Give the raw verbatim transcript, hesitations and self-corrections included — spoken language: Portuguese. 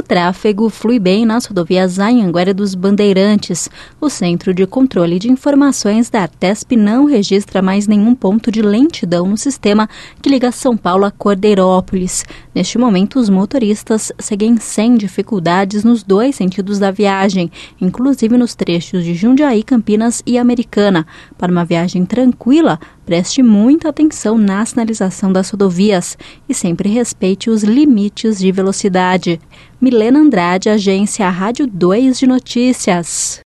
tráfego flui bem nas rodovias Anhanguera dos Bandeirantes. O Centro de Controle de Informações da Artesp não registra mais nenhum ponto de lentidão no sistema que liga São Paulo a Cordeirópolis. Neste momento, os motoristas seguem sem dificuldades nos dois sentidos da viagem, inclusive nos trechos de Jundiaí, Campinas e Americana. Para uma viagem tranquila, preste muita atenção na sinalização das rodovias e sempre respeite os limites de velocidade. Milena Andrade, Agência Rádio dois de Notícias.